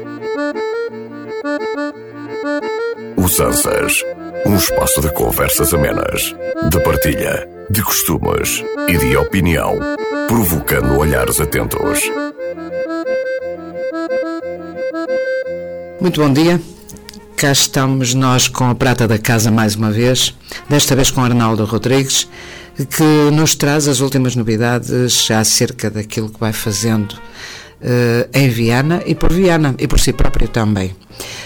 Usanças, um espaço de conversas amenas, de partilha, de costumes e de opinião, provocando olhares atentos. Muito bom dia. Cá estamos nós com a prata da casa mais uma vez, desta vez com Arnaldo Rodrigues, que nos traz as últimas novidades acerca daquilo que vai fazendo em Viana e por Viana e por si próprio também.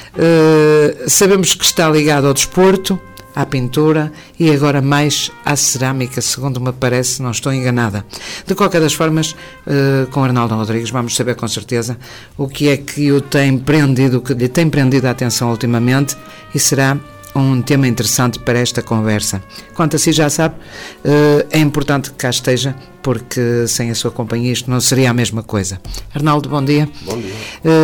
Sabemos que está ligado ao desporto, à pintura e agora mais à cerâmica, segundo me parece, se não estou enganada. De qualquer das formas, com Arnaldo Rodrigues vamos saber com certeza o que é que o tem prendido, que lhe tem prendido a atenção ultimamente, e será um tema interessante para esta conversa. Quanto a si já sabe, é importante que cá esteja, porque sem a sua companhia isto não seria a mesma coisa. Arnaldo, bom dia. Bom dia.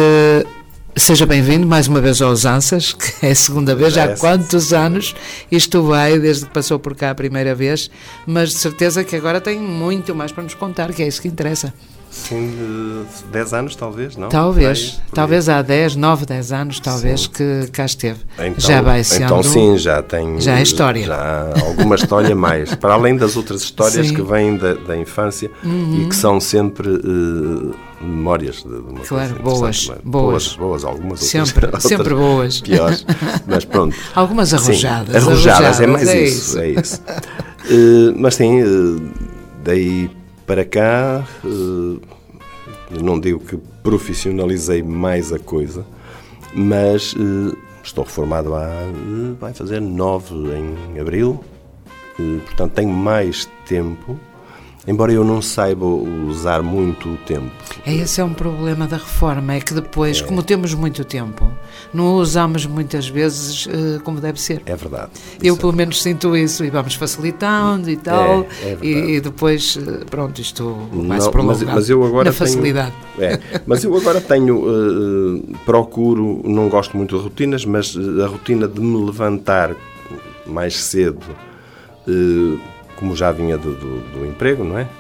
Seja bem-vindo mais uma vez aos Ansas, que é a segunda vez, já há quantos anos isto vai, desde que passou por cá a primeira vez, mas de certeza que agora tem muito mais para nos contar, que é isso que interessa. Sim, 10 anos talvez, não? Talvez há 10, 9, 10 anos, talvez, sim, que cá esteve. Então, já vai sendo... Então sim, já tem... Já é história. Já há alguma história mais, para além das outras histórias, sim, que vêm da infância, e que são sempre... memórias de uma claro, coisa boas, algumas sempre, outras, sempre boas, piores, mas pronto. Algumas arrojadas. Sim, arrojadas, é mais isso. É isso. Mas sim, daí para cá, não digo que profissionalizei mais a coisa, mas estou reformado vai fazer 9 em abril, portanto tenho mais tempo. Embora eu não saiba usar muito o tempo. Esse é um problema da reforma, é que depois, como temos muito tempo, não o usamos muitas vezes como deve ser. É verdade. Eu pelo menos sinto isso, e vamos facilitando e tal, e depois, pronto, isto vai-se prolongando mas eu agora na facilidade. Mas eu agora procuro, não gosto muito de rotinas, mas a rotina de me levantar mais cedo... como já vinha do emprego, não é?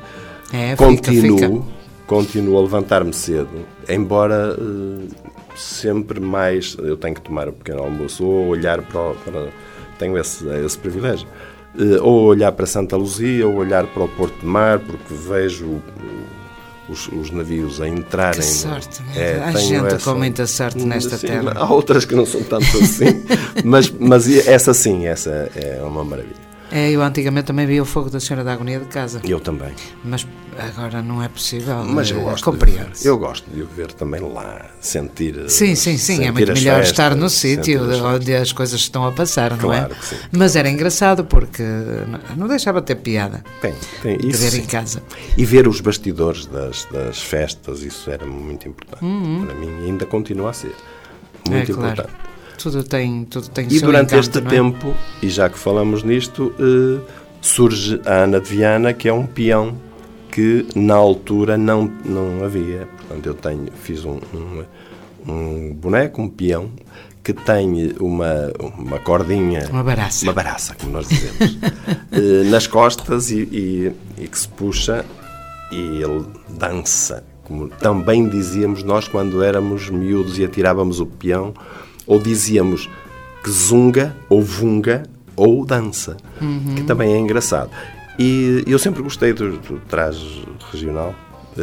Continuo a levantar-me cedo, embora sempre mais... Eu tenho que tomar um pequeno almoço, ou olhar para tenho esse privilégio. Ou olhar para Santa Luzia, ou olhar para o Porto de Mar, porque vejo os navios a entrarem... Que sorte! Há gente com muita sorte nesta terra. Há outras que não são tanto assim, mas essa sim, essa é uma maravilha. Eu antigamente também via o fogo da Senhora da Agonia de casa. Eu também. Mas agora não é possível. Mas eu gosto eu gosto de o ver também lá, sentir... Sim. É muito melhor festas, estar no sítio onde as coisas estão a passar, não é? Que sim. Mas era engraçado porque não deixava de ter piada. Tem de isso, ver sim. em casa. E ver os bastidores das festas, isso era muito importante. Para mim ainda continua a ser muito importante. Claro. Tudo tem e seu durante encanto, este tempo, e já que falamos nisto, surge a Ana de Viana, que é um peão que na altura não havia. Portanto, fiz um boneco, um peão, que tem uma cordinha... Uma baraça, como nós dizemos, nas costas e que se puxa e ele dança. Como também dizíamos nós quando éramos miúdos e atirávamos o peão, ou dizíamos que zunga, ou vunga, ou dança, que também é engraçado. E eu sempre gostei do traje regional,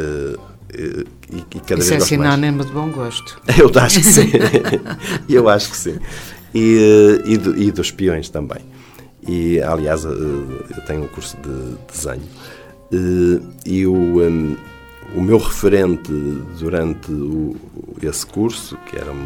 e cada isso vez é sinónimo de bom gosto. Eu acho que sim. E dos peões também. E, aliás, eu tenho um curso de desenho. E o meu referente durante esse curso, que era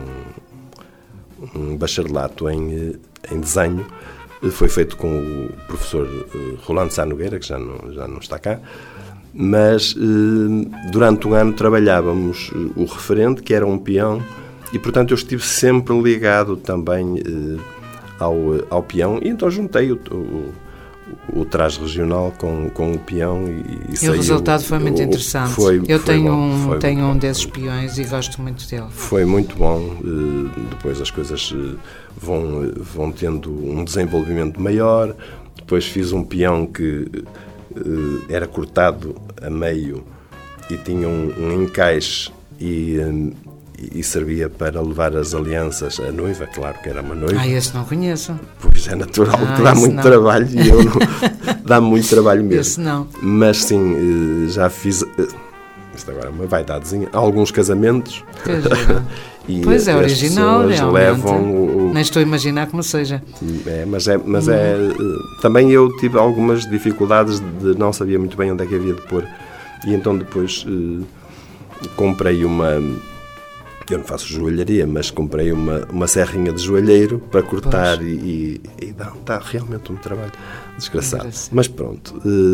um bacharelato em desenho, foi feito com o professor Rolando Sá Nogueira, que já não está cá, mas durante um ano trabalhávamos o referente, que era um peão, e portanto eu estive sempre ligado também ao peão, e então juntei o traje regional com o peão e o resultado foi muito interessante. Eu tenho um desses peões e gosto muito dele. Foi muito bom. Depois as coisas vão tendo um desenvolvimento maior. Depois fiz um peão que era cortado a meio e tinha um encaixe e e servia para levar as alianças à noiva, claro que era uma noiva. Esse não conheço. Pois é natural que dá muito trabalho, e eu não, dá muito trabalho mesmo. Esse não. Mas sim, já fiz, isto agora é uma vaidadezinha, alguns casamentos. E pois é, original, realmente. Levam nem estou a imaginar como seja. Mas também eu tive algumas dificuldades de não sabia muito bem onde é que havia de pôr. E então depois comprei uma... Eu não faço joalharia, mas comprei uma serrinha de joalheiro para cortar e dá realmente um trabalho desgraçado. Mas pronto,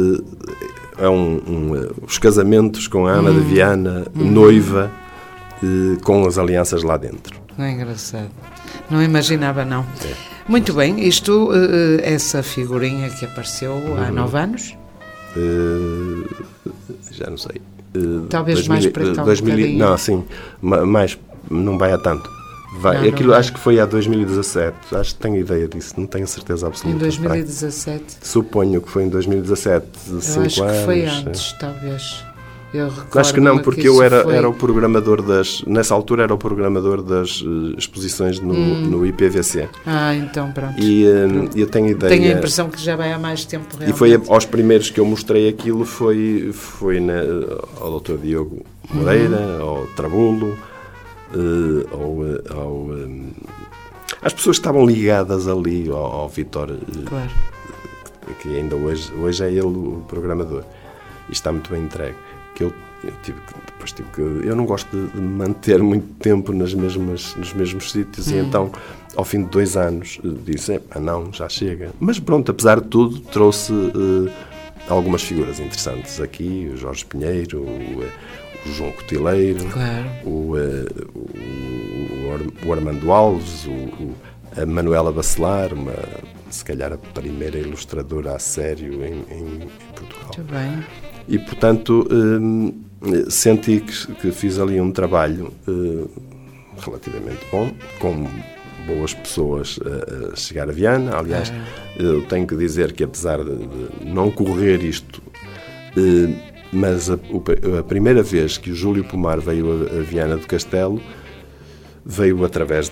os casamentos com a Ana de Viana, noiva, com as alianças lá dentro. Não é engraçado. Não imaginava, não. Muito bem, isto, essa figurinha que apareceu há 9 anos? Já não sei. Talvez mais para cá um bocadinho. Não, sim, mais, não vai a tanto. Aquilo acho que foi há 2017, acho que tenho ideia disso, não tenho certeza absoluta. Em 2017? Suponho que foi em 2017, 5 anos. Acho que foi antes, talvez. Acho que não, porque eu era o programador nessa altura era o programador das exposições no IPVC. Então pronto. E eu tenho ideia... Tenho a impressão que já vai há mais tempo realmente. E foi aos primeiros que eu mostrei aquilo, foi ao Dr. Diogo Moreira, ao Trabulo, às pessoas que estavam ligadas ali, ao Vítor, claro. Que ainda hoje é ele o programador. E está muito bem entregue. Que eu não gosto de manter muito tempo nos mesmos sítios e então, ao fim de 2 anos, disse, não, já chega. Mas pronto, apesar de tudo, trouxe algumas figuras interessantes aqui, o Jorge Pinheiro, o João Cotileiro, claro. o Armando Alves, a Manuela Bacelar, se calhar a primeira ilustradora a sério em Portugal. Muito bem. E, portanto, senti que fiz ali um trabalho relativamente bom, com boas pessoas a chegar a Viana. Aliás, eu tenho que dizer que, apesar de não correr isto, mas a primeira vez que o Júlio Pomar veio a Viana do Castelo, veio através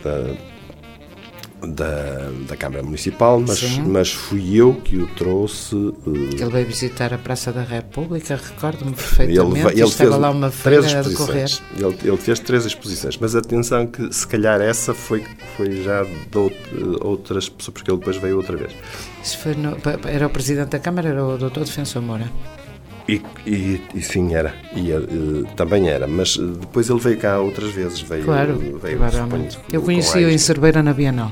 da Câmara Municipal, mas fui eu que o trouxe. Ele veio visitar a Praça da República, recordo-me perfeitamente. Ele estava lá uma feira a decorrer. Ele fez 3 exposições, mas atenção que se calhar essa foi já de outras pessoas, porque ele depois veio outra vez. Isso foi era o Presidente da Câmara, era o Dr. Defensor Moura? E sim, era. Também era, mas depois ele veio cá outras vezes. Claro, provavelmente. Eu conheci-o em Cerveira, na Bienal.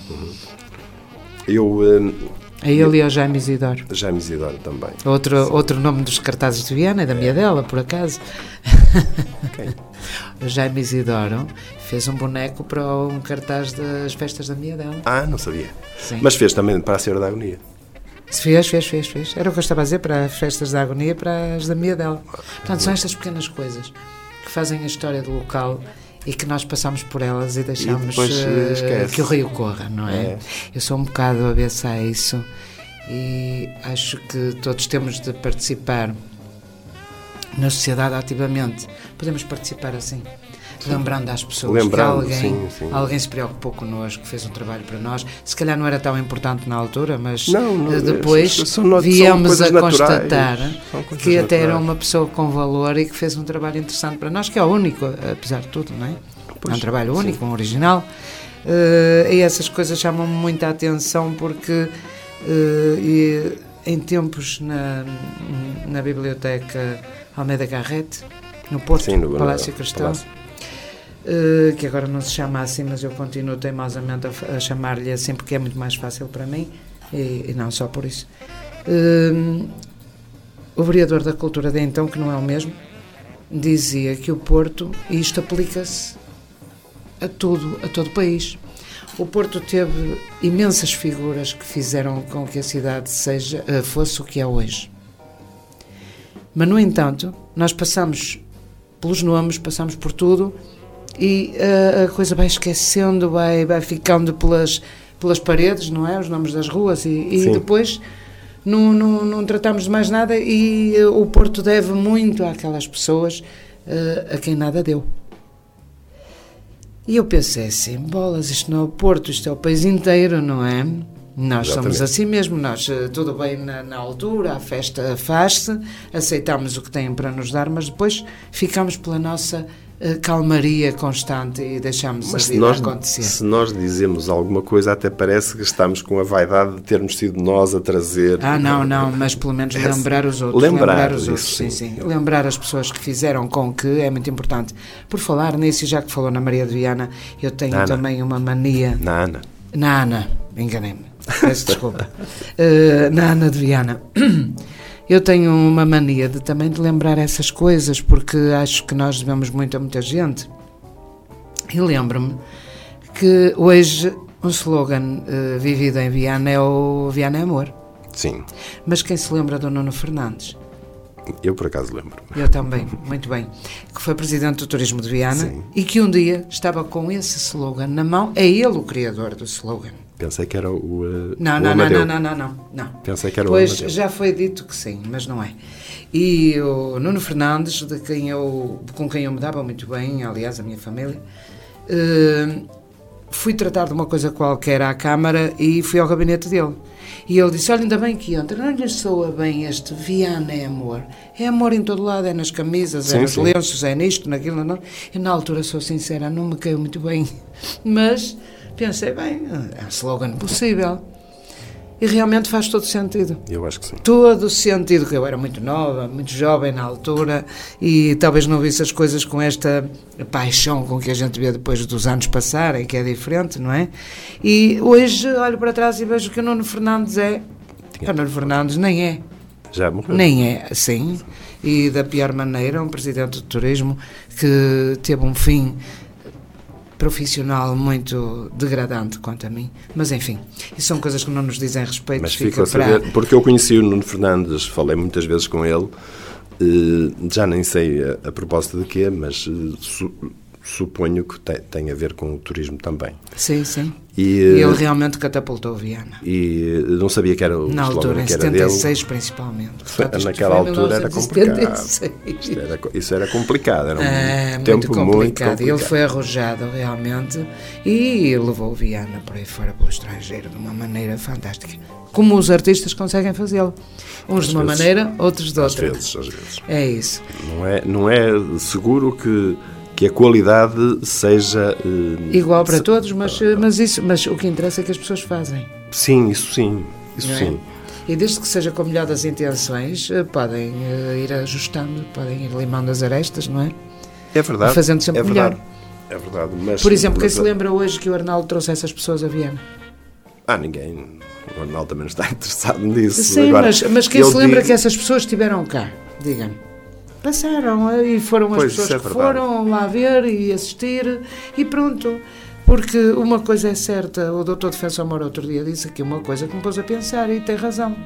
A ele e ao Jaime Isidoro. Jaime Isidoro também. Outro nome dos cartazes de Viana, é da Miadela, por acaso. Quem? O Jaime Isidoro fez um boneco para um cartaz das festas da Miadela. Não sabia. Sim. Mas fez também para a Senhora da Agonia. Fez. Era o que eu estava a dizer, para as festas da Agonia, para as da Miadela. Portanto, são estas pequenas coisas que fazem a história do local e que nós passamos por elas e deixamos que o rio corra, não é? Eu sou um bocado avessa a isso e acho que todos temos de participar na sociedade ativamente. Podemos participar assim, lembrando às pessoas que alguém se preocupou connosco, que fez um trabalho para nós. Se calhar não era tão importante na altura, mas depois viemos a constatar que até era uma pessoa com valor e que fez um trabalho interessante para nós, que é o único, apesar de tudo, não é? É um trabalho único, um original. E essas coisas chamam-me muita atenção porque em tempos na Biblioteca Almeida Garrett, no Porto, no Palácio Cristão, que agora não se chama assim, mas eu continuo teimosamente a chamar-lhe assim porque é muito mais fácil para mim e não só por isso. O vereador da Cultura de então, que não é o mesmo, dizia que o Porto, e isto aplica-se a todo o país, o Porto teve imensas figuras que fizeram com que a cidade fosse o que é hoje. Mas, no entanto, nós passamos pelos nomes, passamos por tudo e a coisa vai esquecendo, vai ficando pelas paredes, não é? Os nomes das ruas e depois não tratamos de mais nada e o Porto deve muito àquelas pessoas a quem nada deu. E eu pensei assim, bolas, isto não é o Porto, isto é o país inteiro, não é? Nós somos assim mesmo, nós, tudo bem na altura, a festa faz-se, aceitamos o que têm para nos dar, mas depois ficamos pela nossa calmaria constante e deixamos a vida acontecer. Se nós dizemos alguma coisa, até parece que estamos com a vaidade de termos sido nós a trazer... Não, mas pelo menos lembrar os outros. Lembrar os outros, sim. Lembrar as pessoas que fizeram com que é muito importante. Por falar nisso, já que falou na Maria de Viana, eu tenho também uma mania... Na Ana, enganei-me, peço desculpa. Na Ana de Viana... Eu tenho uma mania também de lembrar essas coisas, porque acho que nós devemos muito a muita gente. E lembro-me que hoje um slogan vivido em Viana é o Viana é Amor. Sim. Mas quem se lembra do Nuno Fernandes? Eu, por acaso, lembro. Eu também, muito bem. Que foi presidente do Turismo de Viana. Sim. E que um dia estava com esse slogan na mão. É ele o criador do slogan. Pensei que era o Não. Pensei que era pois o Amadeu. Já foi dito que sim, mas não é. E o Nuno Fernandes, com quem eu me dava muito bem, aliás, a minha família, fui tratar de uma coisa qualquer à Câmara e fui ao gabinete dele. E ele disse, olha, ainda bem que entra, não lhe soa bem este Viana é amor. É amor em todo lado, é nas camisas, é nos lenços, é nisto, naquilo, não. Eu, na altura, sou sincera, não me caiu muito bem, mas... Pensei, bem, é um slogan possível. E realmente faz todo sentido. Eu acho que sim. Todo sentido, que eu era muito nova, muito jovem na altura, e talvez não visse as coisas com esta paixão com que a gente vê depois dos anos passarem, que é diferente, não é? E hoje olho para trás e vejo que o Nuno Fernandes o Nuno Fernandes nem é. Já morreu. Nem é, sim. E da pior maneira, um presidente de turismo que teve um fim profissional muito degradante quanto a mim, mas enfim, isso são coisas que não nos dizem respeito. Mas fico a saber, porque eu conheci o Nuno Fernandes, falei muitas vezes com ele, já nem sei a propósito de quê, mas suponho que tem a ver com o turismo também. Sim. E ele realmente catapultou Viana. E não sabia que era o na altura, em 76 principalmente. Portanto, naquela altura era complicado. Isso era complicado, era um tempo muito complicado. E ele foi arrojado realmente e levou Viana por aí fora pelo estrangeiro de uma maneira fantástica. Como os artistas conseguem fazê-lo. Uns de uma maneira, outros de outra. Às vezes. É isso. Não é seguro que a qualidade seja... igual para todos, mas o que interessa é que as pessoas fazem. Sim, isso sim. E desde que seja com a melhor das intenções, podem ir ajustando, podem ir limando as arestas, não é? É verdade. E fazendo sempre melhor. É verdade. Mas, por exemplo, quem se lembra hoje que o Arnaldo trouxe essas pessoas a Viana? Ninguém. O Arnaldo também não está interessado nisso. Sim, agora, mas quem se lembra que essas pessoas estiveram cá? Diga-me. Passaram e foram as pessoas que foram lá ver e assistir e pronto. Porque uma coisa é certa, o Dr. Defensor Moura outro dia disse aqui uma coisa que me pôs a pensar e tem razão.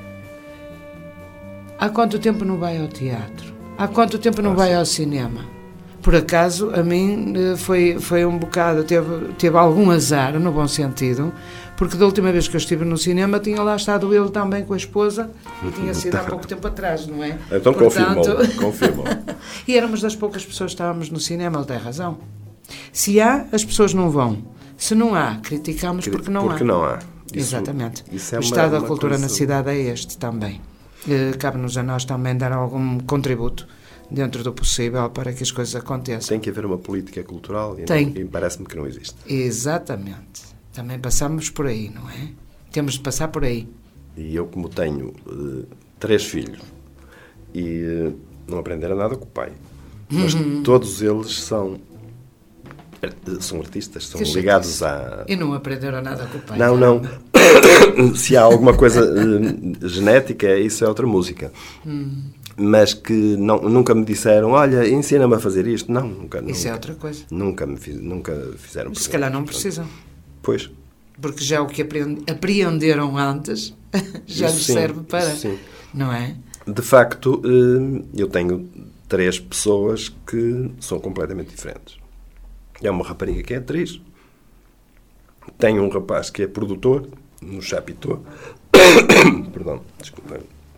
Há quanto tempo não vai ao teatro? Há quanto tempo não vai ao cinema? Por acaso, a mim foi um bocado, teve algum azar, no bom sentido, porque da última vez que eu estive no cinema tinha lá estado ele também com a esposa e tinha sido há pouco tempo atrás, não é? Então confirmou. E éramos das poucas pessoas que estávamos no cinema, ele tem razão. Se há, as pessoas não vão. Se não há, criticamos porque não há. Porque não há. Exatamente. Isso é o estado da cultura na cidade é este também. Cabe-nos a nós também dar algum contributo dentro do possível para que as coisas aconteçam. Tem que haver uma política cultural e parece-me que não existe. Exatamente. Também passamos por aí, não é? Temos de passar por aí. E eu, como tenho 3 filhos e não aprenderam nada com o pai, mas todos eles são artistas, são ligados a... E não aprenderam nada com o pai? Não. Se há alguma coisa genética, isso é outra música. Mas que nunca me disseram, olha, ensina-me a fazer isto. Não, nunca. Isso é outra coisa. Nunca fizeram. Se calhar não precisam. Pois. Porque já o que apreenderam antes já lhes serve para... Não é? De facto, eu tenho 3 pessoas que são completamente diferentes. É uma rapariga que é atriz. Tenho um rapaz que é produtor, no Chapitão. Perdão, desculpa.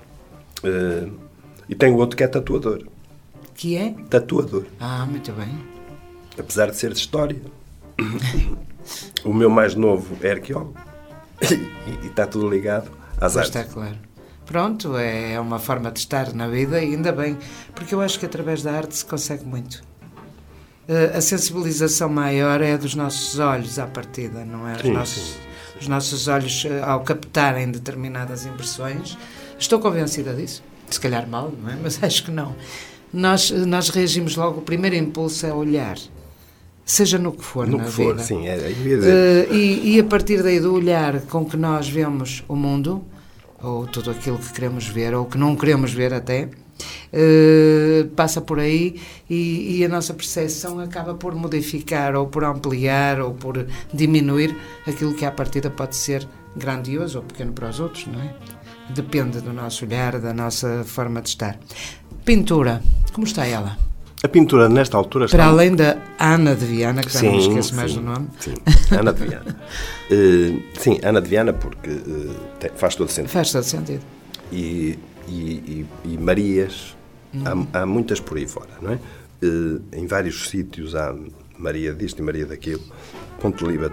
E tenho outro que é tatuador. Que é? Tatuador. Muito bem. Apesar de ser de história. O meu mais novo é arqueólogo. E está tudo ligado às artes. Está claro. Pronto, é uma forma de estar na vida e ainda bem, porque eu acho que através da arte se consegue muito. A sensibilização maior é dos nossos olhos à partida, não é? Os nossos olhos, ao captarem determinadas impressões, estou convencida disso. Se calhar mal, não é? Mas acho que não. Nós reagimos logo, o primeiro impulso é olhar. Seja no que for na vida. Sim, ia dizer. E a partir daí do olhar com que nós vemos o mundo, ou tudo aquilo que queremos ver, ou que não queremos ver até, passa por aí e a nossa percepção acaba por modificar, ou por ampliar, ou por diminuir aquilo que à partida pode ser grandioso ou pequeno para os outros, não é? Depende do nosso olhar, da nossa forma de estar. Pintura, como está ela? A pintura, nesta altura, está... Para além da Ana de Viana, que já não me esqueço mais do nome. Sim, Ana de Viana. Sim, Ana de Viana, porque faz todo sentido. Faz todo sentido. E Marias, há muitas por aí fora, não é? Em vários sítios há Maria disto e Maria daquilo. Ponte Liba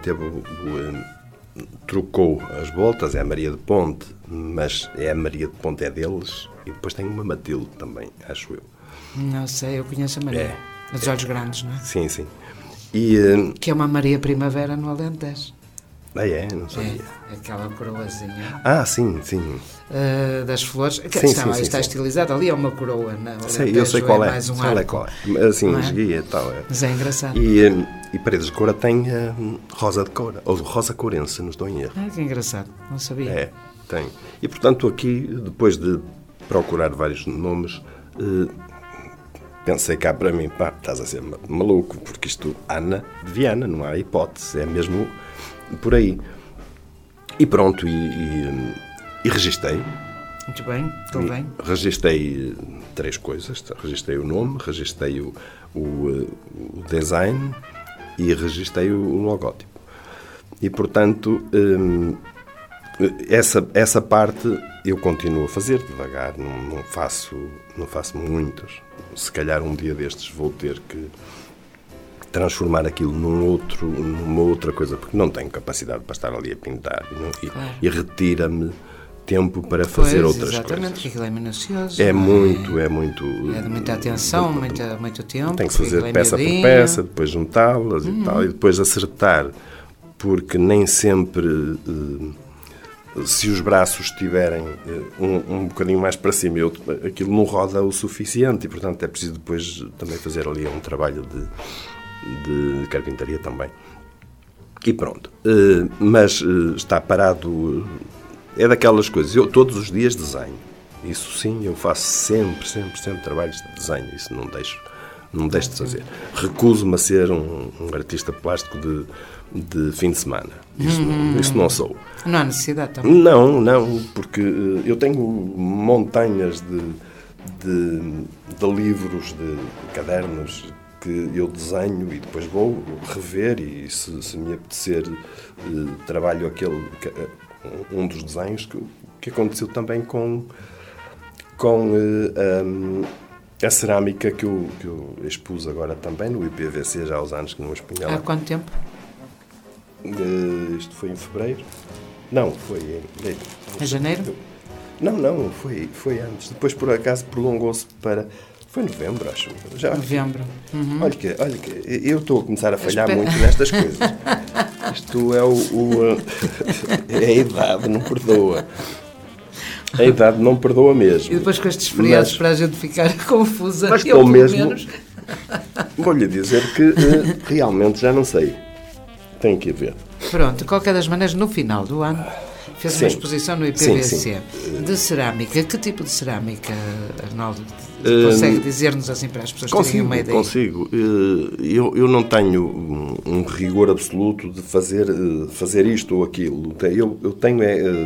trocou as voltas, é a Maria de Ponte, mas é a Maria de Ponte é deles, e depois tem uma Matilde também, acho eu. Não sei, eu conheço a Maria. Dos olhos grandes, não é? Sim, sim. Que é uma Maria Primavera no Alentejo. Não sabia. É aquela coroazinha. Sim. Das flores. Está estilizada ali, é uma coroa. Eu sei qual é. Mais um qual é. Assim, esguia e tal. Mas é engraçado. E Paredes de Coura tem Rosa de Coura, ou Rosa Courense, se não estou em erro. Que engraçado, não sabia. Tem. E, portanto, aqui, depois de procurar vários nomes, pensei cá para mim, estás a ser maluco, porque isto, Ana de Viana, não há hipótese, é mesmo por aí. E pronto, e registrei. Muito bem, estou bem. Registrei 3 coisas. Registrei o nome, registrei o design e registrei o logótipo. E, portanto, essa parte eu continuo a fazer devagar, não faço muitos. Se calhar um dia destes vou ter que transformar aquilo numa outra coisa, porque não tenho capacidade para estar ali a pintar e retira-me tempo para fazer outras coisas. Exatamente, porque aquilo é minucioso. É muito. É de muita atenção, muito tempo. Tem que fazer peça por peça, depois juntá-las e tal, e depois acertar, porque nem sempre, se os braços estiverem um bocadinho mais para cima, aquilo não roda o suficiente, e portanto é preciso depois também fazer ali um trabalho de carpintaria também. E pronto. Mas está parado. É daquelas coisas. Eu todos os dias desenho. Isso sim, eu faço sempre trabalhos de desenho. Isso não deixo de fazer. Recuso-me a ser um artista plástico de fim de semana. Isso não sou. Não há necessidade também. Não, porque eu tenho montanhas de livros, de cadernos que eu desenho e depois vou rever, e se me apetecer trabalho um dos desenhos que aconteceu também com a cerâmica que eu expus agora também no IPVC, já há uns anos que não expunha lá. Há quanto tempo? Isto foi em fevereiro? Não, foi em janeiro? Não, foi antes. Depois, por acaso, prolongou-se para... Foi novembro, acho. Novembro. Uhum. Olha que eu estou a começar a falhar muito nestas coisas. Isto é é a idade, não perdoa. A idade não perdoa mesmo. E depois com estes feriados para a gente ficar confusa. Mas estou mesmo... Vou-lhe dizer que realmente já não sei. Tenho que ir ver. Pronto, de qualquer das maneiras, no final do ano, fez uma exposição no IPVC de cerâmica. Que tipo de cerâmica, Arnaldo? Consegue dizer-nos assim para as pessoas terem uma ideia? Consigo. Eu não tenho um rigor absoluto de fazer isto ou aquilo. Eu tenho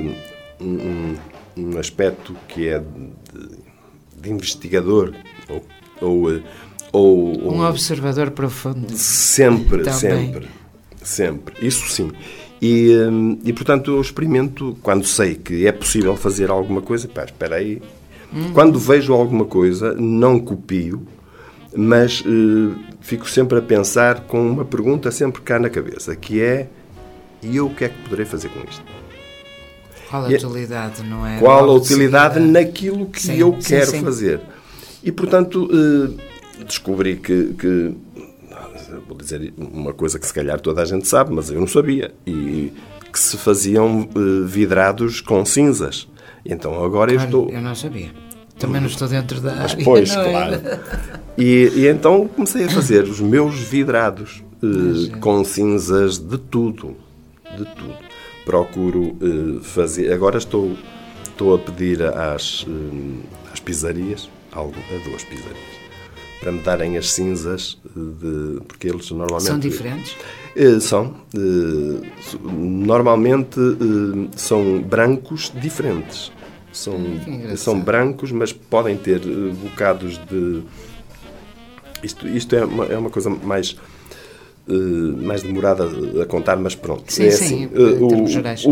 um aspecto que é de investigador ou um observador profundo. Sempre. Isso sim. E, portanto, eu experimento quando sei que é possível fazer alguma coisa. Espera aí. Quando vejo alguma coisa, não copio, mas fico sempre a pensar com uma pergunta sempre cá na cabeça, que é: e eu o que é que poderei fazer com isto? Qual a utilidade, não é? Qual a utilidade naquilo que sim, eu quero sim. fazer? E, portanto, descobri que, vou dizer uma coisa que se calhar toda a gente sabe, mas eu não sabia, e que se faziam vidrados com cinzas. Então agora eu estou... Eu não sabia. Também não estou dentro da área. Mas pois, claro. E então comecei a fazer os meus vidrados com cinzas de tudo. De tudo. Procuro fazer... Agora estou a pedir às pizzarias, a 2 pizzarias, para me darem as cinzas, porque eles normalmente... São diferentes? São. Normalmente são brancos diferentes. São brancos, mas podem ter bocados de... Isto é uma coisa mais demorada a contar, mas pronto. Sim, sim, em termos gerais.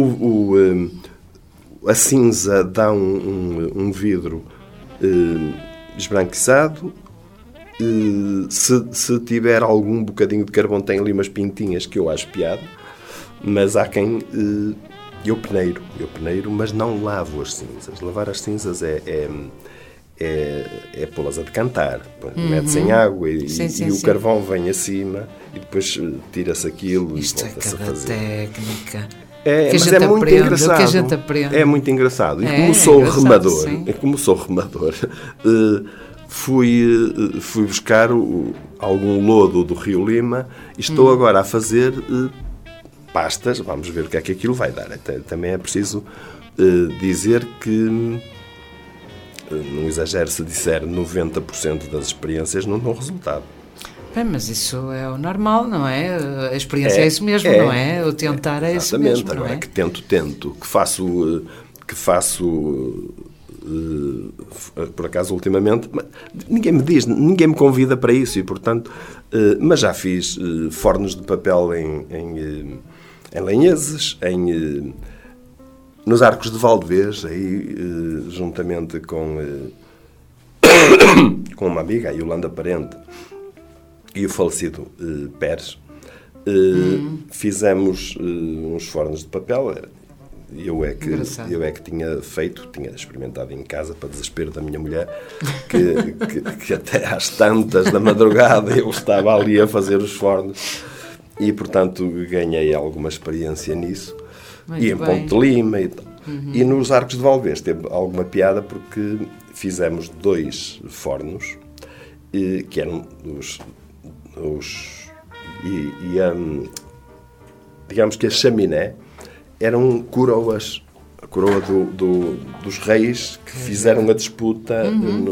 A cinza dá um vidro esbranquiçado. Se tiver algum bocadinho de carvão, tem ali umas pintinhas que eu acho piada, mas há quem... Eu peneiro, mas não lavo as cinzas. Lavar as cinzas é pô-las a decantar. Mete-se em água e o carvão vem acima e depois tira-se aquilo e volta-se a fazer. Técnica. Mas é muito engraçado. É muito engraçado. E como sou remador, fui buscar algum lodo do Rio Lima e estou agora a fazer pastas. Vamos ver o que é que aquilo vai dar. Também é preciso dizer que, não exagero se disser 90% das experiências não dão resultado. Bem, mas isso é o normal, não é? A experiência é isso mesmo, não é? O tentar é isso mesmo, não é? Agora que tento, que faço por acaso ultimamente, ninguém me diz, ninguém me convida para isso e, portanto, mas já fiz fornos de papel em Lenheses, nos Arcos de Valdevez, aí juntamente com uma amiga, a Yolanda Parente, e o falecido Pérez, fizemos uns fornos de papel. Eu é que tinha experimentado em casa, para desespero da minha mulher, que até às tantas da madrugada eu estava ali a fazer os fornos e, portanto, ganhei alguma experiência nisso. Muito em bem. Ponte de Lima e tal. E nos Arcos de Valdevez teve alguma piada porque fizemos 2 fornos que eram digamos que a chaminé eram coroas, a coroa dos reis que fizeram a disputa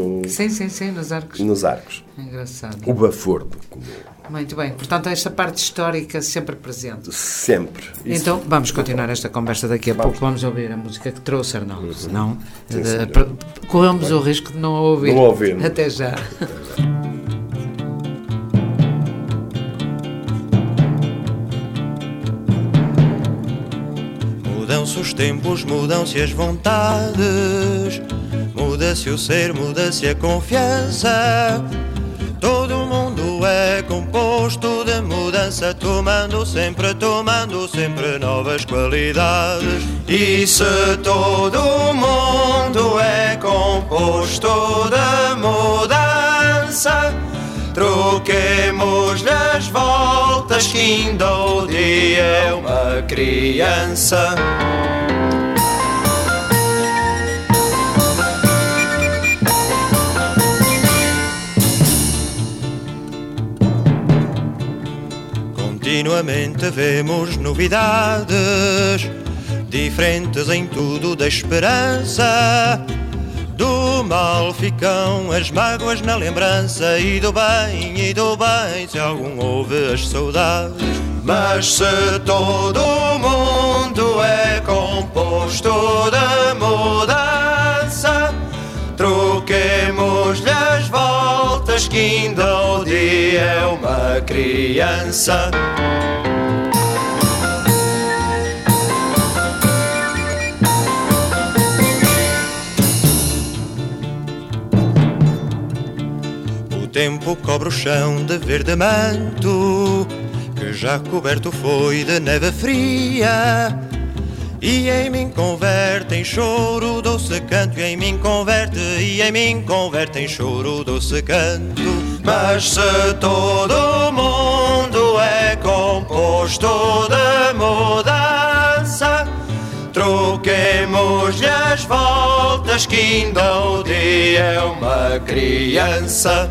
nos arcos. Engraçado. O bafordo. Muito bem. Portanto, esta parte histórica sempre presente. Sempre. Então, vamos continuar esta conversa daqui a pouco. Vamos ouvir a música que trouxe, Arnaldo. Senão, corremos o risco de não a ouvir. Não ouvir. Até já. Mudam-se os tempos, mudam-se as vontades, muda-se o ser, muda-se a confiança. Todo mundo é composto de mudança, tomando sempre novas qualidades. E se todo mundo é composto de mudança, troquemos as voltas que ainda o dia é uma criança. Continuamente vemos novidades, diferentes em tudo da esperança. Do mal ficam as mágoas na lembrança, e do bem, se algum houve as saudades. Mas se todo mundo é composto de mudança, troquemos-lhe as voltas que ainda o dia é uma criança. O tempo cobre o chão de verde manto, que já coberto foi de neve fria. E em mim converte em choro doce canto, e em mim converte em choro doce canto. Mas se todo o mundo é composto de mudança, troquemos-lhe as voltas, que ainda o dia é uma criança.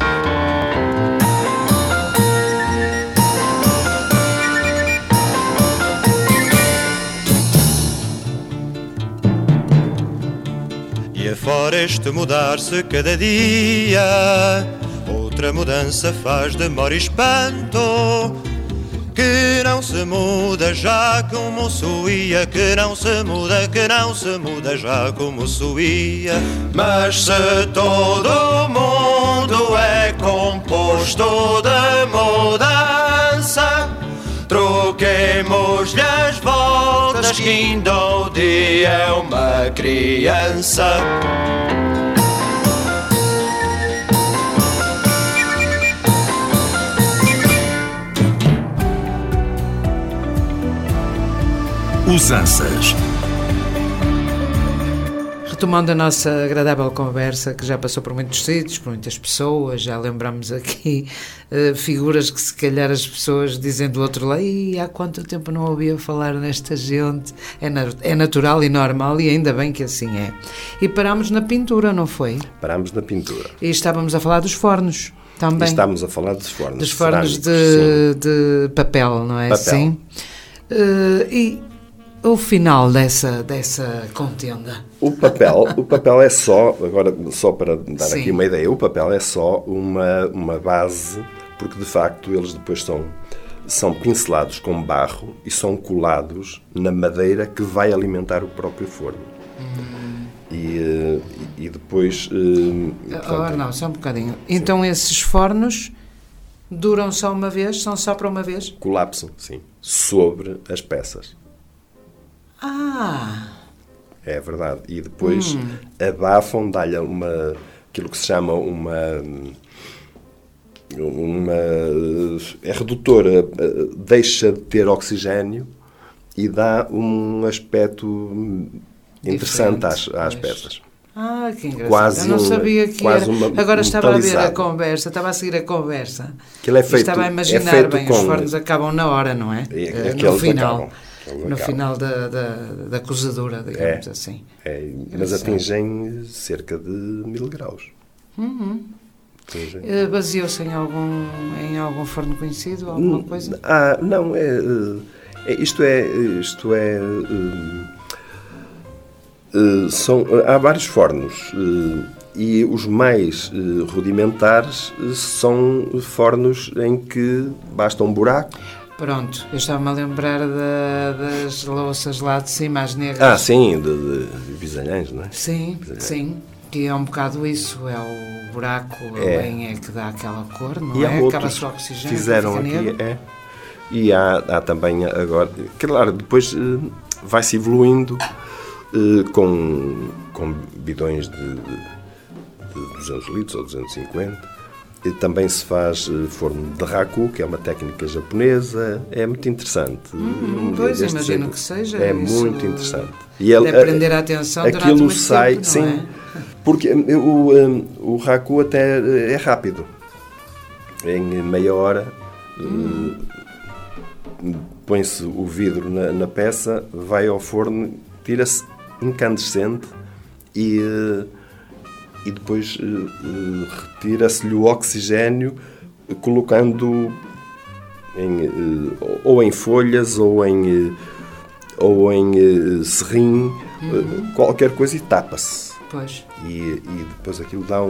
E afora este mudar-se cada dia, outra mudança faz demora e espanto, que não se muda já como suía, que não se muda já como suía. Mas se todo o mundo é composto de mudança, troquemos-lhe as voltas, que ainda o dia é uma criança. Usanças. Retomando a nossa agradável conversa, que já passou por muitos sítios, por muitas pessoas, já lembramos aqui figuras que se calhar as pessoas dizem do outro lado: há quanto tempo não ouvia falar nesta gente. É natural e normal, e ainda bem que assim é. E parámos na pintura, não foi? Parámos na pintura. E estávamos a falar dos fornos também. E estávamos a falar dos fornos. Dos fornos de papel, não é? Papel. Sim. E o final dessa contenda? O papel é só, agora só para dar Sim. aqui uma ideia, o papel é só uma base, porque de facto eles depois são pincelados com barro e são colados na madeira que vai alimentar o próprio forno. E depois... Não, só um bocadinho. Então esses fornos duram só uma vez? São só para uma vez? Colapsam, sim, sobre as peças. É verdade. E depois abafam, dá-lhe aquilo que se chama é redutora, deixa de ter oxigênio e dá um aspecto interessante às peças. Que engraçado. Eu não sabia que era. Agora estava a ver a conversa, estava a seguir a conversa. Que ele é feito, estava a imaginar bem, os fornos acabam na hora, não é? No final. No final da cozedura, digamos assim. Mas atingem cerca de 1000 graus. Baseou-se em algum forno conhecido, alguma coisa? Não, há vários fornos e os mais rudimentares são fornos em que basta um buraco. Pronto, eu estava-me a lembrar das louças lá de cima, as negras. Sim, de bisalhães, não é? Sim, que é um bocado isso, é o buraco, a lenha que dá aquela cor, não é? Acaba-se o oxigênio. Fizeram aqui, E há também agora, claro, depois vai-se evoluindo com bidões de 200 litros ou 250. E também se faz forno de raku, que é uma técnica japonesa. É muito interessante. Pois, imagino que seja. É muito interessante. E de prender a atenção durante muito tempo, sim, não é? Porque o raku até é rápido. Em meia hora põe-se o vidro na peça, vai ao forno, tira-se incandescente e depois retira-se-lhe o oxigênio colocando ou em folhas ou em serrim, qualquer coisa, e tapa-se. Pois. E depois aquilo dá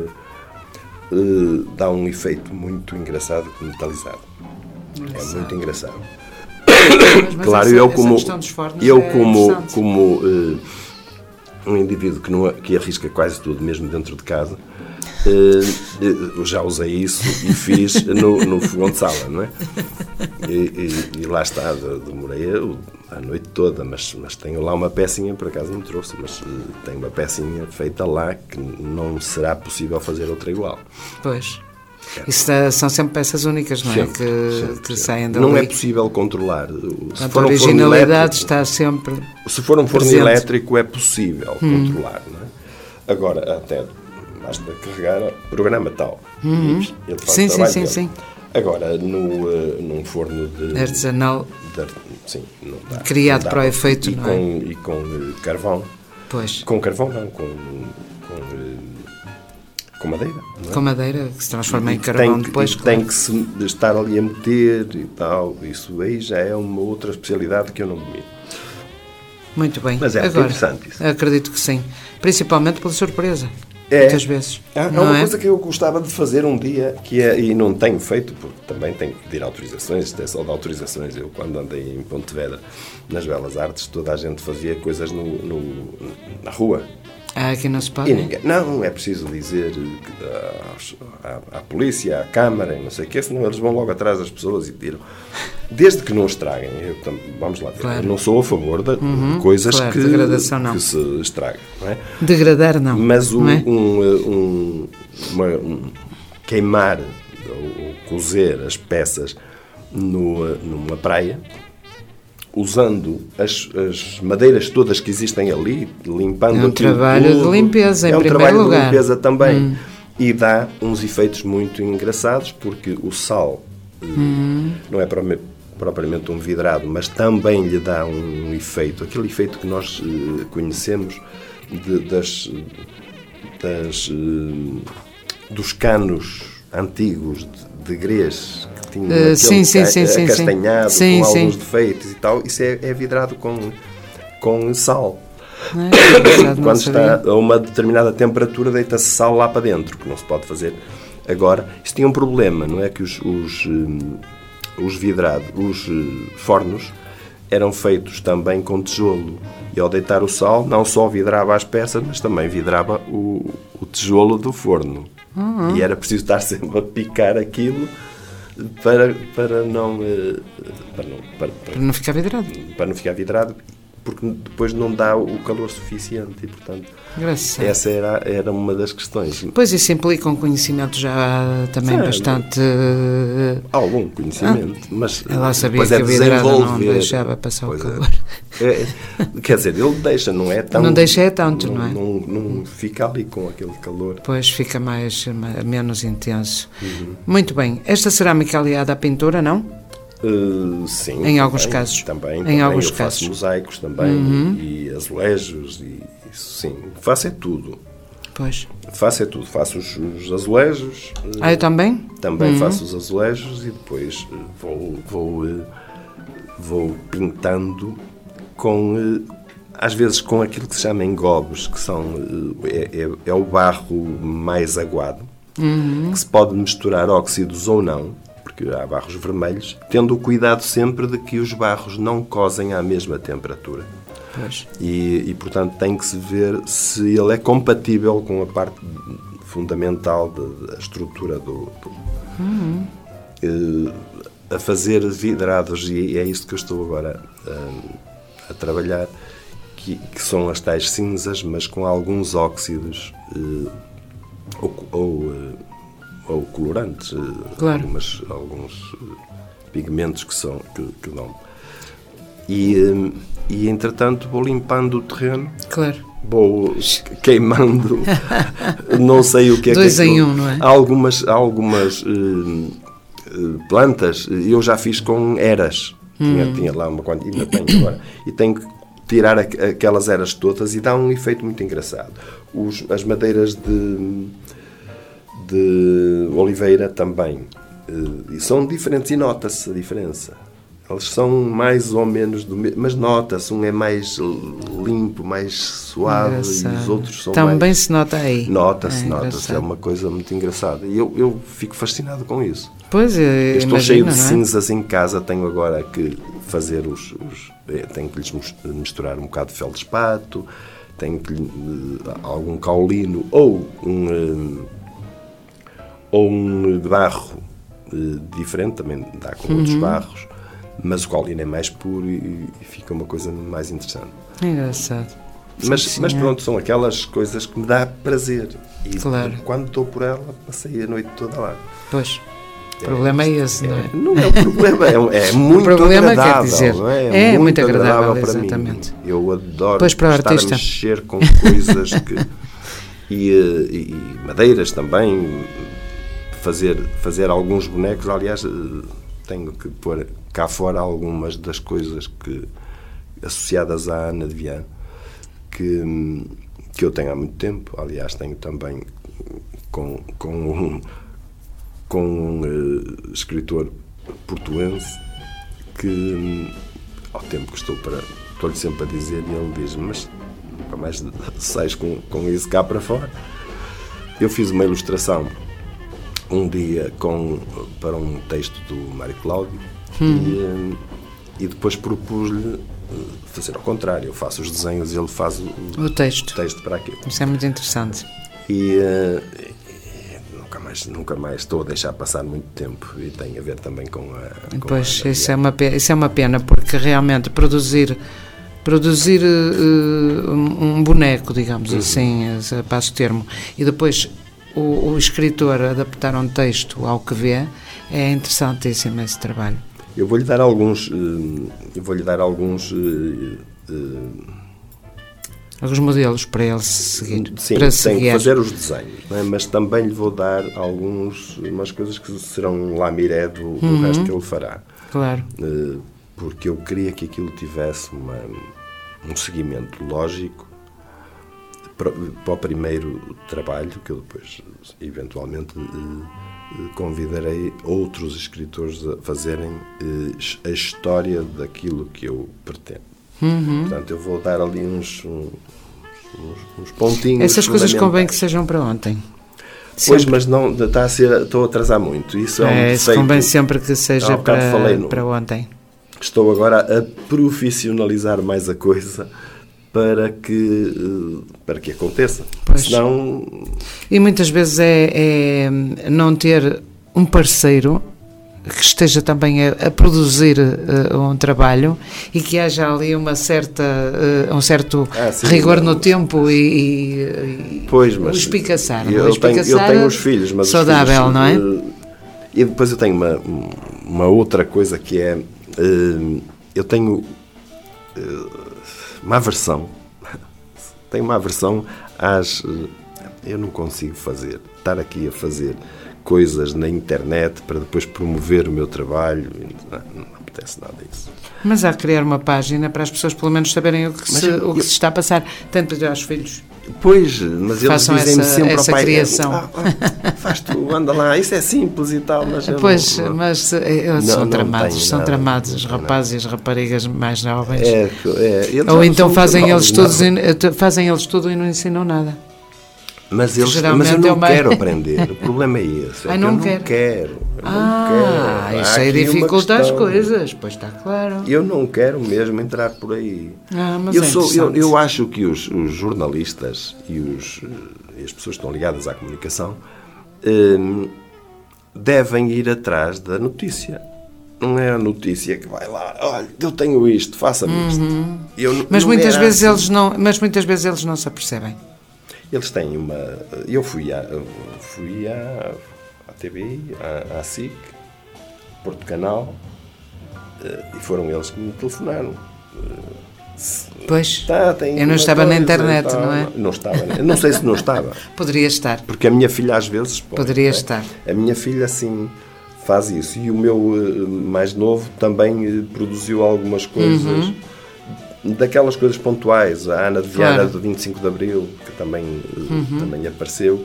um efeito muito engraçado, metalizado. É muito engraçado. Mas claro, como um indivíduo que arrisca quase tudo, mesmo dentro de casa, já usei isso e fiz no fogão de sala, não é? E lá está, demorei a noite toda, mas tenho lá uma pecinha, por acaso não trouxe, mas tenho uma pecinha feita lá que não será possível fazer outra igual. Pois. Isso são sempre peças únicas, não é? Que saem dali. Não é possível controlar. A originalidade está sempre. Se for um forno presente. elétrico, é possível controlar, não é? Agora, até basta carregar o programa tal. Ele faz o trabalho dele. Sim. Agora, num forno de artesanal, sim, não dá, criado não dá, para o efeito, e não com, e com carvão. Pois. Com carvão, não, com madeira. Não é? Com madeira, que se transforma em carvão depois. Tem que se estar ali a meter e tal. Isso aí já é uma outra especialidade que eu não domino. Muito bem. Mas é agora, interessante isso. Acredito que sim. Principalmente pela surpresa. É. Muitas vezes. Há uma coisa que eu gostava de fazer um dia, e não tenho feito, porque também tenho que pedir autorizações, isto é só de autorizações. Eu, quando andei em Pontevedra, nas Belas Artes, toda a gente fazia coisas na rua. Aqui não se pode? E ninguém, não, é preciso dizer à polícia, à Câmara, não sei o quê, senão eles vão logo atrás das pessoas e tiram. Desde que não estraguem, vamos lá ver, claro. Eu não sou a favor de coisas que se estraguem, não é? Degradar não. Mas não é? Queimar ou cozer as peças numa praia, usando as madeiras todas que existem ali, limpando é um trabalho tudo, de limpeza, em é um primeiro trabalho lugar. de limpeza também. E dá uns efeitos muito engraçados, porque o sal não é propriamente um vidrado, mas também lhe dá um efeito, aquele efeito que nós conhecemos dos canos antigos de grés, que tinham aquele acastanhado, com alguns defeitos e tal. Isso é vidrado com sal. Quando está a uma determinada temperatura, deita-se sal lá para dentro, que não se pode fazer agora. Isso tinha um problema, não é? Que os fornos eram feitos também com tijolo, e ao deitar o sal não só vidrava as peças, mas também vidrava o tijolo do forno. E era preciso estar sempre a picar aquilo para não ficar vidrado. Para não ficar vidrado, porque depois não dá o calor suficiente e, portanto, engraçado. Essa era uma das questões. Pois isso implica um conhecimento já também bastante... Algum conhecimento, mas ela sabia depois que a vidrada não desenvolver. deixava passar o calor. Quer dizer, ele deixa, não é tão... Não deixa tanto, não é? Não fica ali com aquele calor. Pois fica menos intenso. Muito bem. Esta cerâmica aliada à pintura, não? Sim. Em alguns casos. Também. Alguns eu faço mosaicos também e azulejos e isso, sim. Faço é tudo. Pois. Faço é tudo. Faço os azulejos. Eu também? Também faço os azulejos e depois vou pintando às vezes com aquilo que se chama engobes, que é o barro mais aguado, que se pode misturar óxidos ou não, porque há barros vermelhos, tendo o cuidado sempre de que os barros não cozem à mesma temperatura. Pois. E, portanto, tem que se ver se ele é compatível com a parte fundamental da estrutura a fazer vidrados, e é isso que eu estou agora a trabalhar, que são as tais cinzas, mas com alguns óxidos ou colorantes, claro. alguns pigmentos que dão. E entretanto vou limpando o terreno. Claro. Vou queimando, não sei o que é que é. 2 em 1, não é? Há algumas plantas, eu já fiz com eras. Tinha lá uma quantidade, ainda tenho agora. E tenho que tirar aquelas eras todas e dá um efeito muito engraçado. As madeiras de oliveira também. E são diferentes e nota-se a diferença. Eles são mais ou menos do mesmo, mas nota-se, um é mais limpo, mais suave, engraçado. E os outros são também mais... se nota aí. Nota-se, é uma coisa muito engraçada. E eu fico fascinado com isso. Pois, eu estou cheio de não é? cinzas em casa, tenho agora que fazer tenho que lhes misturar um bocado de feldspato, tenho que algum caolino ou um barro diferente, também dá com outros barros, mas o caolino é mais puro e fica uma coisa mais interessante. Engraçado. Mas pronto, são aquelas coisas que me dá prazer. E claro. Quando estou por ela, passei a noite toda lá. Pois. O problema é esse, não é? Não é um problema, é muito problema, agradável. quer dizer, não é? É muito agradável para exatamente. mim. Eu adoro pois para o estar artista. a mexer com coisas e madeiras também, fazer alguns bonecos. Aliás, tenho que pôr cá fora algumas das coisas associadas à Ana de Viana, que eu tenho há muito tempo. Aliás, tenho também com um escritor portuense que, ao tempo que estou-lhe sempre a dizer, e ele diz: mas nunca mais sais com isso cá para fora. Eu fiz uma ilustração um dia para um texto do Mário Cláudio e depois propus-lhe fazer ao contrário. Eu faço os desenhos e ele faz o texto para aquilo. Isso é muito interessante. E nunca mais estou a deixar passar muito tempo, e tem a ver também com a... Pois, isso é uma pena, porque realmente produzir um boneco, digamos assim, a passo termo, e depois o escritor adaptar um texto ao que vê, é interessantíssimo esse trabalho. Eu vou-lhe dar alguns alguns modelos para ele seguir. Sim, para tem que fazer os desenhos, não é? Mas também lhe vou dar umas coisas que serão lamiré do resto que ele fará. Claro. Porque eu queria que aquilo tivesse um seguimento lógico para o primeiro trabalho, que eu depois, eventualmente, convidarei outros escritores a fazerem a história daquilo que eu pretendo. Portanto, eu vou dar ali uns pontinhos. Essas coisas convém que sejam para ontem. Pois, mas não estou a atrasar muito. Isso é um defeito. Convém sempre que seja para ontem. Estou agora a profissionalizar mais a coisa para que aconteça. Senão... E muitas vezes é não ter um parceiro que esteja também a produzir um trabalho e que haja ali um certo rigor no tempo pois, mas o espicaçar. Eu tenho os filhos, mas saudável, os filhos, não é? E depois eu tenho uma outra coisa que é, eu tenho uma aversão. Tenho uma aversão eu não consigo estar aqui a fazer coisas na internet para depois promover o meu trabalho. Não apetece nada disso. Mas há que criar uma página para as pessoas pelo menos saberem o que se está a passar, tanto para os filhos. Pois, mas eles dizem-me sempre essa ao pai, criação. Faz tu, anda lá, isso é simples e tal, mas são tramados os rapazes e as raparigas mais jovens. Ou então fazem eles tudo e não ensinam nada. Mas eu não quero aprender. O problema é esse. Eu não quero. Isso aí dificulta as coisas. Pois está claro. Eu não quero mesmo entrar por aí. Mas eu acho que os jornalistas e as pessoas que estão ligadas à comunicação devem ir atrás da notícia. Não é a notícia que vai lá, olha, eu tenho isto, faça-me isto. Mas muitas vezes eles não se apercebem. Eles têm eu fui à TV, à SIC, Porto Canal, e foram eles que me telefonaram. Pois, eu não estava na internet, não é? Não estava, não sei se não estava. Poderia estar. Porque a minha filha às vezes... Poderia estar. A minha filha, assim, faz isso. E o meu mais novo também produziu algumas coisas... Daquelas coisas pontuais, a Ana de Viana do 25 de Abril, que também apareceu,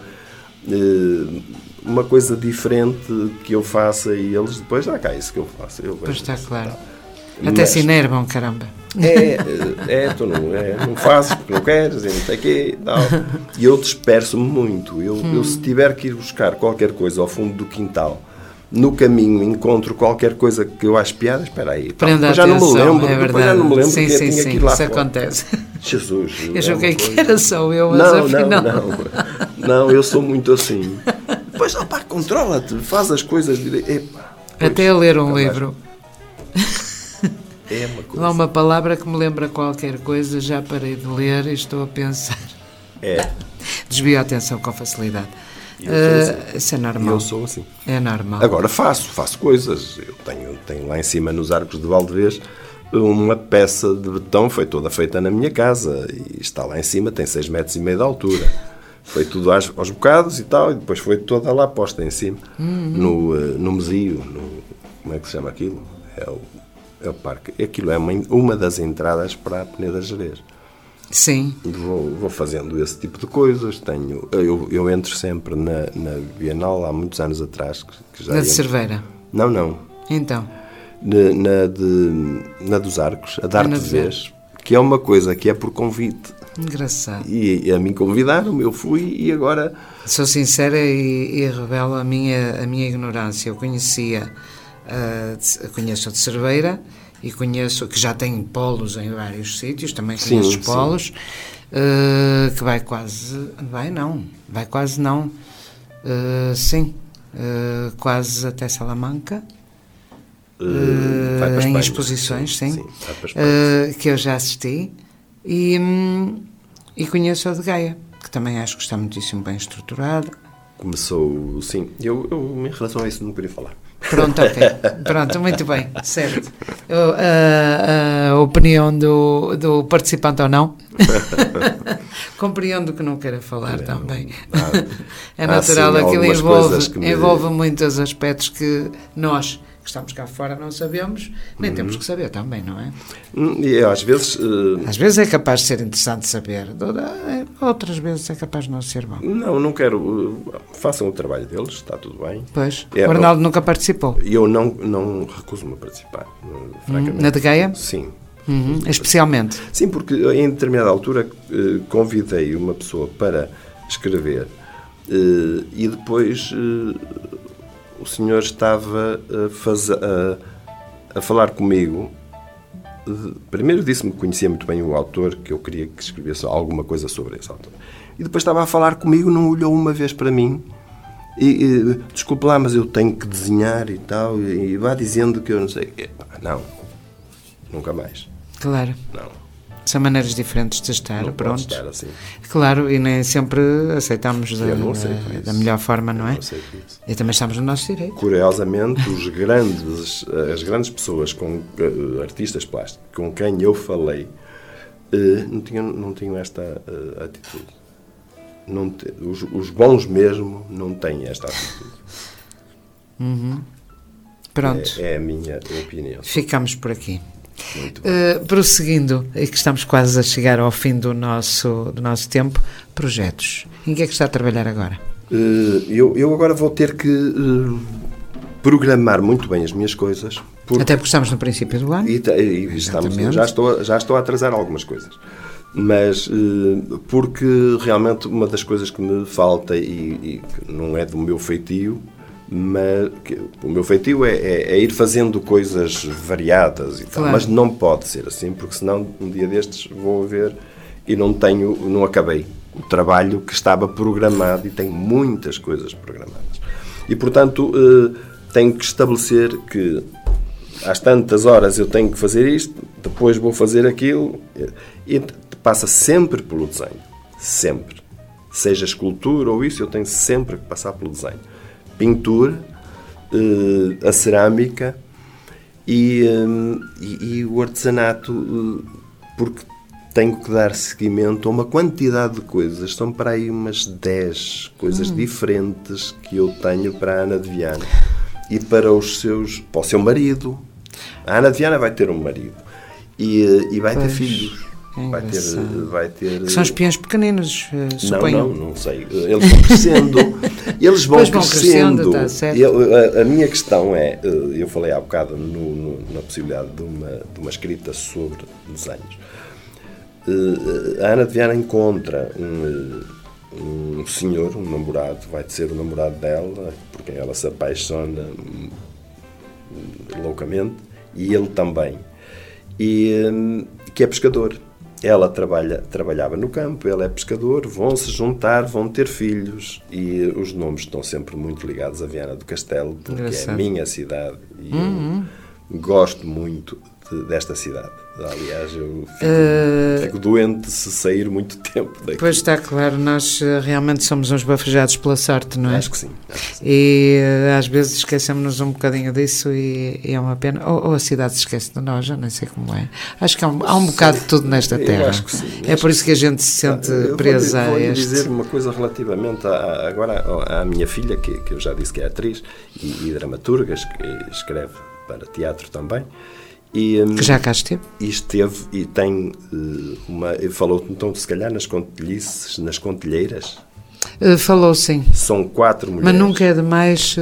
uma coisa diferente que eu faça e eles depois, cá, isso que eu faço. Pois está claro. Até se enervam, caramba. Tu não fazes porque não queres, e não sei o quê, e eu disperso-me muito. Eu se tiver que ir buscar qualquer coisa ao fundo do quintal, no caminho encontro qualquer coisa que eu acho piada, espera aí. Prenda já atenção, não me lembro, é verdade. Depois já não me lembro sim, porque tinha que ir lá isso fora. Acontece. Jesus. Eu joguei que era só eu, mas afinal... Não, eu sou muito assim. Depois, controla-te, faz as coisas direito. Até a ler um livro. É uma coisa. Não há uma palavra que me lembra qualquer coisa, já parei de ler e estou a pensar. Desvio a atenção com facilidade. Isso é normal. Eu sou assim. É normal. Agora faço coisas. Eu tenho lá em cima, nos Arcos de Valdevez, uma peça de betão, foi toda feita na minha casa, e está lá em cima, tem 6,5 metros de altura. Foi tudo aos bocados e tal, e depois foi toda lá posta em cima, no Mesio, como é que se chama aquilo? É o parque. Aquilo é uma das entradas para a Peneda Gerês. Sim. Vou fazendo esse tipo de coisas. Eu entro sempre na Bienal, há muitos anos atrás. Que já Na de Cerveira? Não. Então? Na dos Arcos, a de Arte de Vez, que é uma coisa que é por convite. Engraçado. E a mim convidaram, eu fui e agora... Sou sincera e revelo a minha ignorância. Eu conheço a de Cerveira e conheço, que já tem polos em vários sítios, também conheço os polos, que vai quase até Salamanca. Vai para Espanha, em exposições, sim. Vai para Espanha, que eu já assisti, e conheço a de Gaia, que também acho que está muitíssimo bem estruturada. Começou, sim. Eu em relação a isso não queria falar. Pronto, ok. Pronto, muito bem, certo. A opinião do participante ou não. Compreendo que não queira falar também. É natural, sim, aquilo envolve muitos aspectos que nós, que estamos cá fora, não sabemos, nem temos que saber também, não é? E às vezes... Às vezes é capaz de ser interessante saber, outras vezes é capaz de não ser bom. Não quero... Façam o trabalho deles, está tudo bem. Pois, o Arnaldo nunca participou. Eu não recuso-me a participar, francamente. Na de Gaia? Sim. Especialmente? Sim, porque em determinada altura convidei uma pessoa para escrever e depois... o senhor estava a falar comigo. Primeiro disse-me que conhecia muito bem o autor, que eu queria que escrevesse alguma coisa sobre esse autor. E depois estava a falar comigo, não olhou uma vez para mim. Desculpe lá, mas eu tenho que desenhar e tal. E vá dizendo que eu não sei. Não, nunca mais. Claro. Não. São maneiras diferentes de estar, não pronto. Estar assim. Claro, e nem sempre aceitamos da melhor forma, não é? Eu não aceito isso. E também estamos no nosso direito. Curiosamente, as grandes pessoas, artistas plásticos, com quem eu falei, não tinham esta atitude. Os bons mesmo não têm esta atitude. Pronto. É a minha opinião. Ficamos por aqui. Muito bem. Prosseguindo, e que estamos quase a chegar ao fim do nosso tempo, projetos. Em que é que está a trabalhar agora? Eu agora vou ter que programar muito bem as minhas coisas. Até porque estamos no princípio do ano. Já estou a atrasar algumas coisas. Mas porque realmente uma das coisas que me falta e que não é do meu feitio, mas o meu feitio é ir fazendo coisas variadas e tal, mas não pode ser assim, porque senão um dia destes vou ver e não acabei o trabalho que estava programado, e tenho muitas coisas programadas. E portanto tenho que estabelecer que às tantas horas eu tenho que fazer isto, depois vou fazer aquilo, e passa sempre pelo desenho, sempre. Seja escultura ou isso, eu tenho sempre que passar pelo desenho. Pintura, a cerâmica e o artesanato, porque tenho que dar seguimento a uma quantidade de coisas. São para aí umas 10 coisas diferentes que eu tenho para a Ana de Viana e para o seu marido. A Ana de Viana vai ter um marido e vai ter filhos. Vai ter... Que são espiões pequeninos, suponho. Não sei. Eles vão crescendo. Eles vão crescendo. Está certo. A minha questão é, eu falei há bocado na possibilidade de uma escrita sobre desenhos. A Ana de Viana encontra um senhor, um namorado, vai ser o namorado dela, porque ela se apaixona loucamente, e ele também, e que é pescador. Ela trabalhava no campo, ele é pescador, vão se juntar, vão ter filhos, e os nomes estão sempre muito ligados a Viana do Castelo, porque é a minha cidade, e eu gosto muito desta cidade. Aliás, eu fico doente se sair muito tempo daqui. Pois está claro, nós realmente somos uns bafejados pela sorte, não é? Acho que sim. E às vezes esquecemos-nos um bocadinho disso e é uma pena. Ou a cidade se esquece de nós, eu nem sei como é. Acho que há um bocado de tudo nesta terra. Eu acho que sim. É por isso que a gente se sente presa a este. Vou dizer uma coisa relativamente agora à minha filha, que eu já disse que é atriz e dramaturga, que escreve para teatro também. Que já cá esteve. E esteve e tem falou então se calhar nas contelhices, nas contelheiras. Falou, sim. São 4 mulheres. Mas nunca é demais...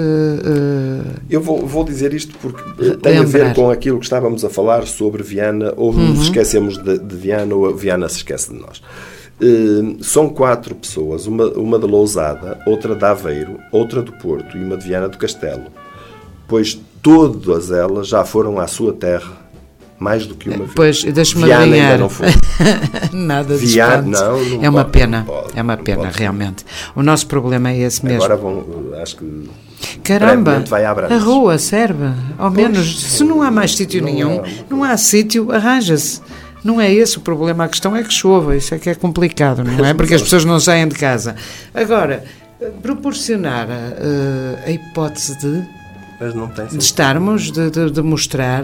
Eu vou dizer isto porque tem a ver com aquilo que estávamos a falar sobre Viana, ou nos esquecemos de Viana, ou a Viana se esquece de nós. São 4 pessoas, uma de Lousada, outra de Aveiro, outra do Porto e uma de Viana do Castelo. Pois todas elas já foram à sua terra mais do que uma vez. Pois, deixa-me Viana adivinhar. ainda não foi. Nada de Viana, espanto. não é uma pode, pena, pode, é uma pena, pode. realmente. O nosso problema é esse mesmo. Agora acho que Caramba, vai à Abrantes. a rua serve, ao menos, se não há mais sítio nenhum, não há sítio, arranja-se. Não é esse o problema, a questão é que chova, isso é que é complicado, não é? Porque as pessoas não saem de casa. Agora, proporcionar a hipótese mas não tem de estarmos, de mostrar,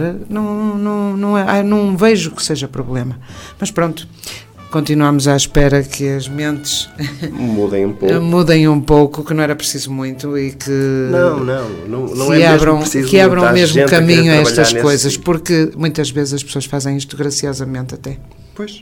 não vejo que seja problema. Mas pronto, continuamos à espera que as mentes mudem um pouco, que não era preciso muito e que não que é abram, preciso que abram o mesmo caminho a estas coisas, sítio. porque muitas vezes as pessoas fazem isto graciosamente até. Pois.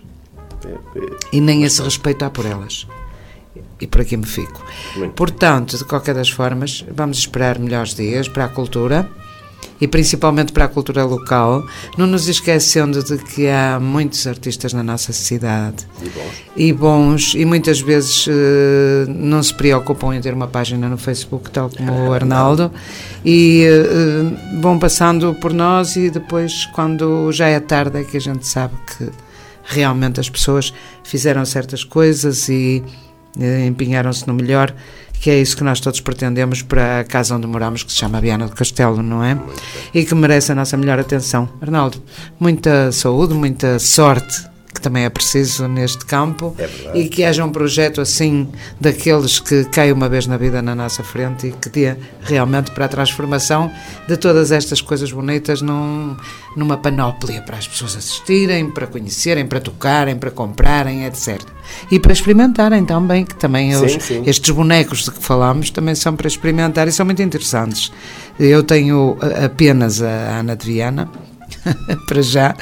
E nem esse respeito há por elas. E por aqui me fico. Portanto, de qualquer das formas, vamos esperar melhores dias para a cultura e principalmente para a cultura local, não nos esquecendo de que há muitos artistas na nossa cidade e bons, e muitas vezes não se preocupam em ter uma página no Facebook, tal como o Arnaldo, e vão passando por nós e depois, quando já é tarde, é que a gente sabe que realmente as pessoas fizeram certas coisas e empenharam-se no melhor, que é isso que nós todos pretendemos para a casa onde moramos, que se chama Viana do Castelo, não é? E que merece a nossa melhor atenção. Arnaldo, muita saúde, muita sorte, que também é preciso neste campo, e que haja um projeto assim, daqueles que cai uma vez na vida na nossa frente e que dê realmente para a transformação de todas estas coisas bonitas numa panóplia para as pessoas assistirem, para conhecerem, para tocarem, para comprarem, etc. E para experimentarem também, que também estes bonecos de que falámos também são para experimentar e são muito interessantes. Eu tenho apenas a Ana de Viana, para já,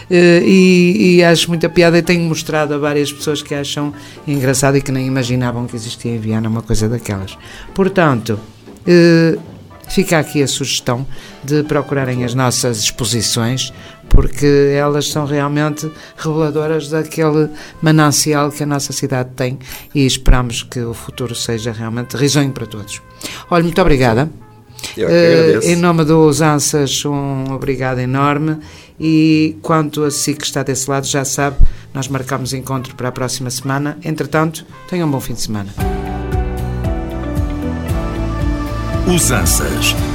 e acho muita piada e tenho mostrado a várias pessoas que acham engraçado e que nem imaginavam que existia em Viana uma coisa daquelas. Portanto, fica aqui a sugestão de procurarem as nossas exposições, porque elas são realmente reveladoras daquele manancial que a nossa cidade tem e esperamos que o futuro seja realmente risonho para todos. Olha, muito obrigada. Eu que agradeço. Em nome dos Ansas, um obrigado enorme, e quanto a si que está desse lado, já sabe, nós marcamos encontro para a próxima semana. Entretanto, tenham um bom fim de semana. Os Ansas.